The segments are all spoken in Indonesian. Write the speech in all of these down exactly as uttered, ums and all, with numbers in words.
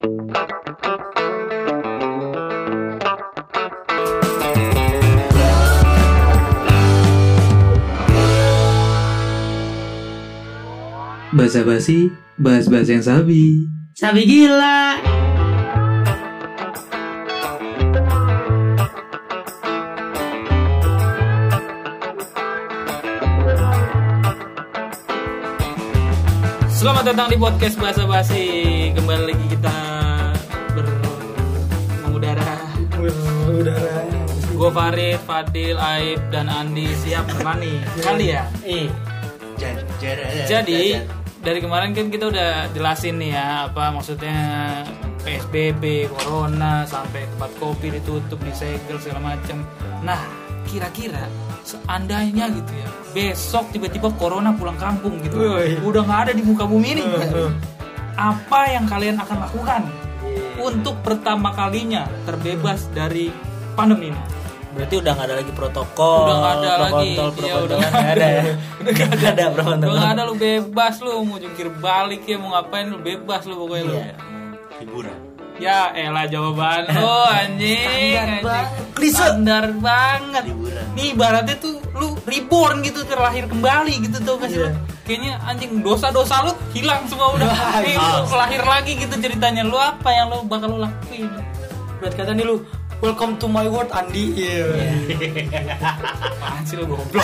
Basa-basi, bahas-bahas yang sabi. Sabi gila. Selamat datang di podcast Basa-basi. Kembali lagi kita bermengudara. Bermengudara. Gue Farid, Fadil, Aib, dan Andi siap menemani kali ya. Eh. Jadi dari kemarin kan kita udah jelasin nih ya apa maksudnya P S B B, Corona, sampai tempat kopi ditutup, disegel segala macam. Nah, kira-kira seandainya gitu ya, besok tiba-tiba Corona pulang kampung gitu, Woy. udah nggak ada di muka bumi ini, uh, uh. apa yang kalian akan lakukan yeah. untuk pertama kalinya terbebas dari pandemi ini? Berarti udah nggak ada lagi protokol, udah nggak ada lagi, ya, udah nggak ada ya, udah nggak ada, ada protokol, udah nggak ada, lu bebas, lu mau jungkir balik ya, mau ngapain lu bebas lu pokoknya lu. Yeah. Hiburan. Ya elah jawaban lu anjing, Standar anjing. banget, klise. Standar banget. Hiburan. Nih ibaratnya tuh lu reborn gitu, terlahir kembali gitu tuh kasih Yeah. lu. Kayaknya anjing dosa-dosa lu hilang semua udah. Nih lu lahir lagi gitu ceritanya, lu apa yang lu bakal lu lakuin? Berarti kata nih lu, welcome to my world Andi. Iya. Yeah. Apaan sih lu goblok?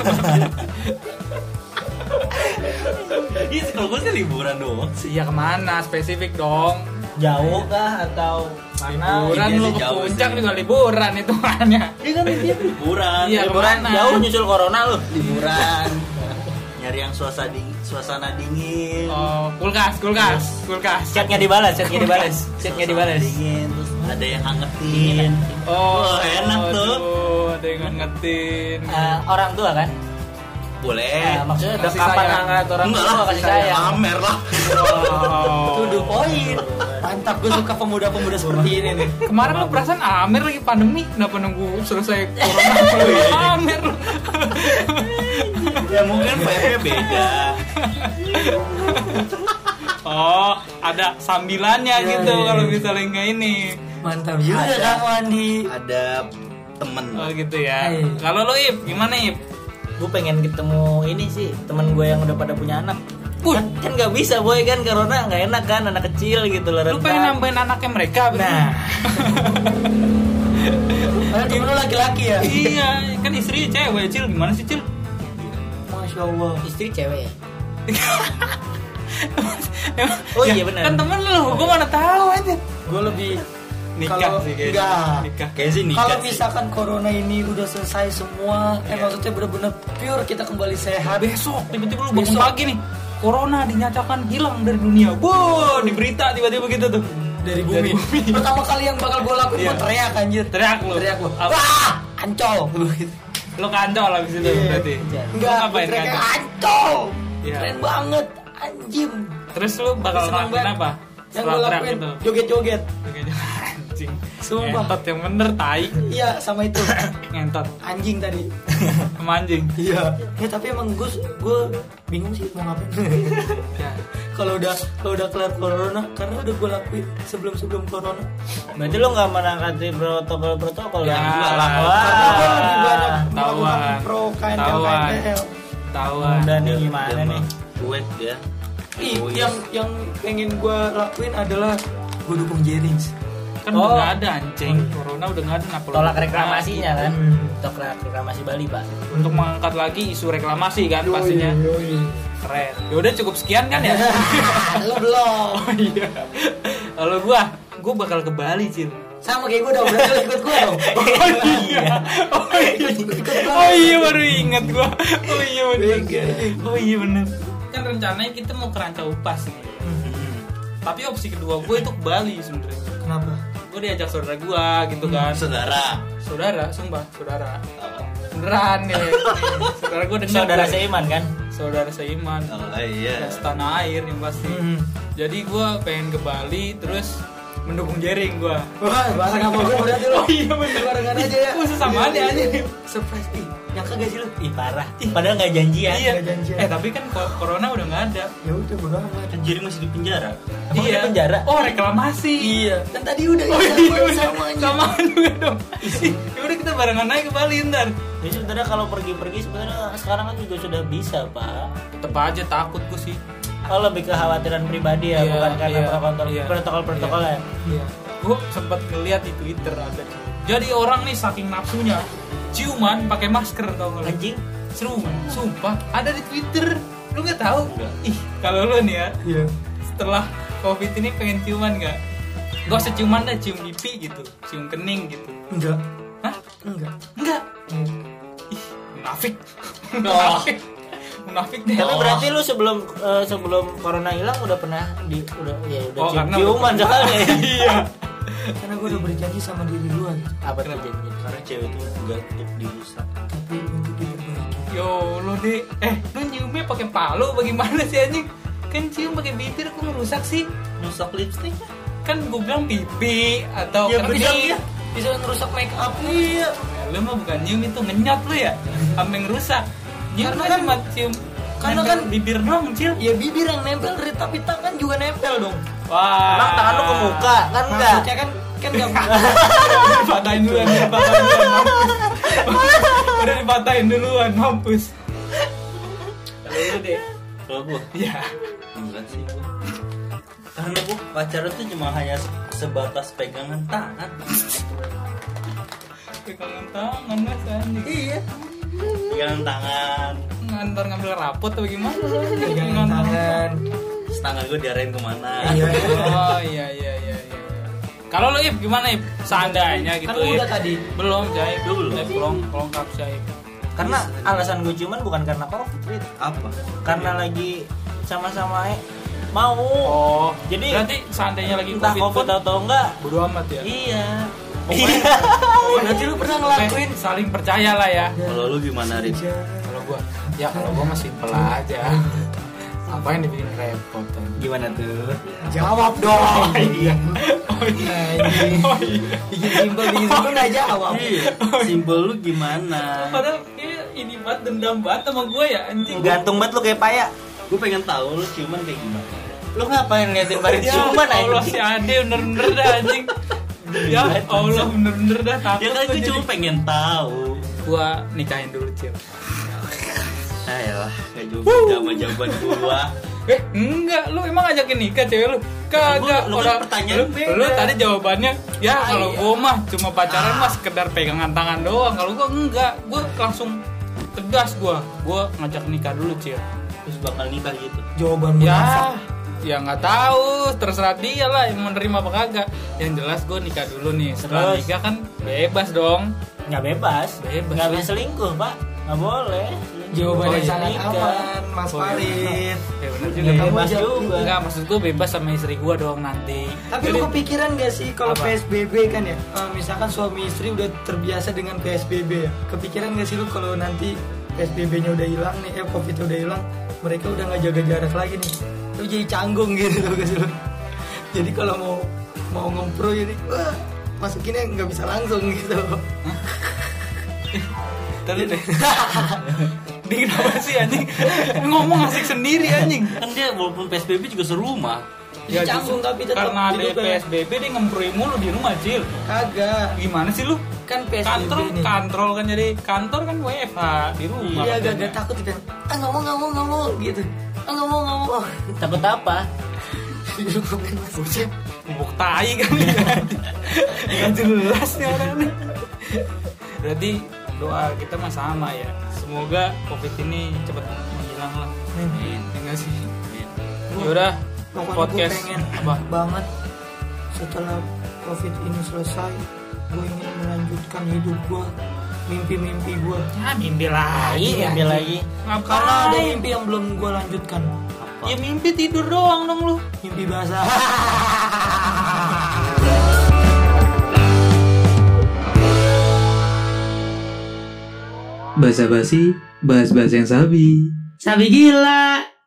Iya, kalau gue sih liburan doang. Iya kemana? Spesifik dong. Jauh kah atau mana? Liburan lu ke puncak juga liburan itu makanya. Iya kan ini liburan. Iya, liburan kemana? jauh nyusul corona lu. Liburan. Nyari yang suasana dingin, suasana dingin. Oh, kulkas, kulkas, kulkas. Chatnya dibalas, chatnya dibalas, chatnya dibalas. Dingin, terus ada yang hangetin. Oh, oh enak tuh. Aduh, ada yang ngangetin. Uh, orang tua kan? Boleh. Uh, maksudnya udah Kasih kapan sayang. hangat orang tua kasih sayang. Pamer lah. Oh. Itu the point. Mantap, gue suka pemuda-pemuda seperti ini nih. Kemarin lu perasaan Amer lagi pandemi, kenapa nunggu selesai corona lu Amer lu? Ya mungkin vibe-nya beda. Oh, ada sambilannya Ya, gitu ya, kalau ya. misalnya kayak ini. Mantap juga Kang Wandi. Ada temen. Oh gitu ya. Hai. Kalau lu Ip, gimana Ip? Gue pengen ketemu ini sih temen gue yang udah pada punya anak. Pun. Kan, kan gak bisa boy kan corona nggak enak kan anak kecil gitu loh. Lu pengen nambahin anaknya mereka? Nah. Padahal temen lu laki-laki ya. Iya, kan istri cewek, Cil. Gimana sih, Cil? Masya Allah. Istri cewek ya. Oh Ya, iya benar. kan temen lu, gua mana tahu aja. Gue lebih Nikah kalau- sih kayaknya. enggak. Nikah. Kayaknya sih nikah Kalau sih. misalkan corona ini udah selesai semua, eh maksudnya benar-benar pure kita kembali sehat. Besok tiba-tiba lu bangun Besok. pagi nih, corona dinyatakan hilang dari dunia. Wow, di berita tiba-tiba gitu tuh. Dari bumi. Pertama kali yang bakal gue lakuin Iya. gue teriak anjir. Teriak lu. Teriak gue. Apa? Wah, ancol. Lu kancol abis itu berarti. Enggak, Lu gue ngapain teriaknya kancol? ancol. Iya. Keren banget, anjing. Terus lu bakal Senang ngelakuin banget. apa? Yang Setelah gue teriak lakuin gitu. joget-joget. Anjing. Sumpah. Ngentot yang bener tai. Iya, sama itu. Ngentot Anjing tadi. sama anjing. Iya. Ya tapi emang gue gue bingung sih mau ngapain. Ya. Kalau udah kalau udah kelar corona karena udah gue lakuin sebelum sebelum corona. Berarti lu nggak menangkati protokol-protokol Ya, yang lah. lah. Karena gue lebih banyak Tahuan. melakukan pro K N L K Tahuan. N L. Tahuan. Udah nih gimana nih? Cuek ya. Ih, yang yang pengen gue lakuin adalah gue dukung Jerings. Kan Oh. udah nggak ada anjing. Corona udah nggak ada. Kenapa lu Tolak dukung reklamasinya lagi? kan? Hmm. Tolak reklamasi Bali, Pak. Untuk mengangkat lagi isu reklamasi kan pastinya. Keren. Yaudah cukup sekian kan ya. Lu belum. Oh iya. Kalau gua, gua bakal ke Bali, Cil. Sama kayak gue dong, berarti lu ikut gue dong. Oh iya. Oh iya. Oh iya baru ingat gua. Oh iya benar. Oh iya benar. Kan rencananya kita mau ke Ranca Upas nih. Tapi opsi kedua gue itu ke Bali sebenarnya. Kenapa? Gue diajak saudara gue gitu kan. Saudara. Saudara, sumpah, saudara. Beneran nih. nih. Saudara gue dengar. Saudara gue. seiman kan? Saudara seiman. Oh iya. Ya, setanah air yang pasti. Hmm. Jadi gue pengen ke Bali, terus mendukung Jering gua. Wah, bareng sama gue berarti lo. Oh iya bener. Barengan aja ya. Khusus sama aja aja. Surprise ih. Nyangka gak sih lu? Ih parah. Padahal nggak janjian. Iya. nggak janjian. Eh tapi kan ko- corona udah nggak ada. Ya udah bodo amat. Kan Jering masih di penjara. Emang di penjara? Oh reklamasi. Iya. Kan tadi udah Oh iya, iya udah sama aja. samaan juga dong. Ya udah kita barengan naik ke Bali ntar. Jadi sebenarnya kalau pergi-pergi sebenarnya sekarang kan juga sudah bisa, Pak. Tetep aja takut gua sih. Oh, lebih kekhawatiran pribadi ya, Iya, bukan karena iya, protokol iya. protokol-protokol ya. Iya. Gue sempat ngeliat di Twitter ada. Jadi orang nih saking nafsunya ciuman pakai masker tau gak? Anjing. Seru, sumpah. Ada di Twitter. Lu nggak tahu? Ih, kalau lu nih ya, Iya. setelah COVID ini pengen ciuman nggak? Gak usah ciuman dah, cium pipi gitu, cium kening gitu. Enggak. Hah? Enggak. Enggak. Ih, munafik. Munafik. Munafik deh. Tapi berarti lu sebelum eh, sebelum corona hilang udah pernah di udah ya udah Oh, cium karena ciuman udah- soalnya. Iya. Karena gue udah berjanji sama diri gue gitu. Apa tuh jadinya? Karena cewek itu nggak untuk dirusak. Tapi untuk diperbaiki. Yo lo deh, eh lu nyiumnya pakai palu bagaimana sih anjing? Kan cium pakai bibir kok ngerusak sih? Rusak lipstiknya. Kan gue bilang pipi atau Ya, bener, kening. ya. Bisa ngerusak make up. Iya. Lu mah bukan nyium itu ngenyot lu ya, sampai ngerusak. Nyium Karena kan kan- cuma cium, karena nempel kan- bibir doang cil. Ya bibir yang nempel, Rit, tapi tangan juga nempel dong. Wah. Emang tangan lu ke muka kan enggak? Maksudnya kan kan nggak Dipatahin duluan, dipatahin duluan, mampus. Udah dipatahin duluan, mampus. Kalau lu deh, Kalau gua, ya. enggak sih gua. Karena gua pacaran tuh cuma hanya sebatas pegangan tangan. Pegangan tangan mas anjing. Iya. Pegangan tangan. Ngantar ngambil rapot atau gimana? pegangan tangan. Terus tangan gua diarahin kemana? Iya. Oh iya iya iya iya. Kalau lo Ip gimana Ip? Seandainya gitu Kan Ip. udah tadi. Belum Cai. Belum. Ip, Belum kelongkap Cai. Karena alasan gue ciuman bukan karena covid, Rit. Apa? Karena lagi sama-sama eh, mau. Oh, Jadi berarti seandainya lagi entah covid, covid pun atau enggak. bodo amat ya. Iya. Pokoknya, Berarti lu pernah ngelakuin. Pokoknya saling percaya lah ya. Kalau lu gimana, Rik? Kalau gua, ya kalau gua mah simpel aja. Apa yang dibikin repot kan? Gimana tuh? Jawab dong. Iya. Oh iya. Oh iya. Bikin simpel, bikin simpel nggak jawab. Iya. Simbol lu gimana? Padahal kayak ini banget dendam banget sama gua ya anjing. Gantung banget lu kayak paya. Gue pengen tahu lu ciuman kayak gimana. Lu ngapain liatin baris Ya ciuman Allah aja? si Ade bener-bener dah anjing. Ya Allah bener-bener dah takut. Ya kan gua gue cuma jadi. pengen tahu. Gua nikahin dulu Cil. Ayolah, kayak juga zaman jawaban gua. Eh enggak, lu emang ngajakin nikah cewek lu? Kagak, Lu- lu kan orang pertanyaan lu, beda. lu tadi jawabannya ya kalau iya. gua mah cuma pacaran mah sekedar pegangan tangan doang. Kalau gua enggak, gua langsung tegas gua. Gua ngajak nikah dulu, Cil. Terus bakal nikah gitu. Jawaban munafik. Ya, ya nggak tahu, terserah dia lah yang menerima apa kagak. Yang jelas gua nikah dulu nih. Setelah Terus? nikah kan bebas dong. Nggak bebas. Bebas Nggak lah. bisa selingkuh, Pak. Nggak boleh. Jawaban Oh, yang iya. sangat Nikah. aman, Mas Oh, iya. Farid. Ya benar juga. Nggak ya. bebas Kamu juga. Enggak, maksud gua bebas sama istri gua dong nanti. Tapi Jadi- lu kepikiran gak sih kalau Apa? P S B B kan ya? Eh, misalkan suami istri udah terbiasa dengan P S B B ya. Kepikiran gak sih lu kalau nanti P S B B-nya udah hilang nih, eh Covid udah hilang, mereka udah nggak jaga jarak lagi nih. Lu jadi canggung gitu tuh gak sih lu? Jadi kalau mau mau ngempro jadi wah, masukinnya nggak bisa langsung gitu. Tadi deh. Dia kenapa sih anjing? Ngomong asik sendiri anjing. Kan dia walaupun P S B B juga serumah. Ya, canggung justru tapi tetap karena ada hidupnya. P S B B dia ngemprui mulu di rumah, Cil. Kagak. Gimana sih lu? Kan P S B B Kantor, nih. kantor kan jadi kantor kan W F H di rumah. Iya, katanya. agak takut kan. Ah nggak mau nggak mau nggak mau gitu. Ah nggak mau nggak mau. Takut apa? Dulu komen mas. Buset, bubuk tai kan nggak jelas nih orang nih. Berarti doa kita mah sama ya. Semoga Covid ini cepat menghilang lah. Amin. Ya nggak sih? Yaudah, Pokoknya podcast gue pengen apa? banget setelah Covid ini selesai, gue ingin melanjutkan hidup gue, mimpi-mimpi gue. Ya mimpi lagi, Iya, Ambil lagi. Ngapain? Karena ada mimpi yang belum gue lanjutkan, Ya mimpi tidur doang dong lu. mimpi basah. Basa-basi, bahas-bahas yang sabi. Sabi gila.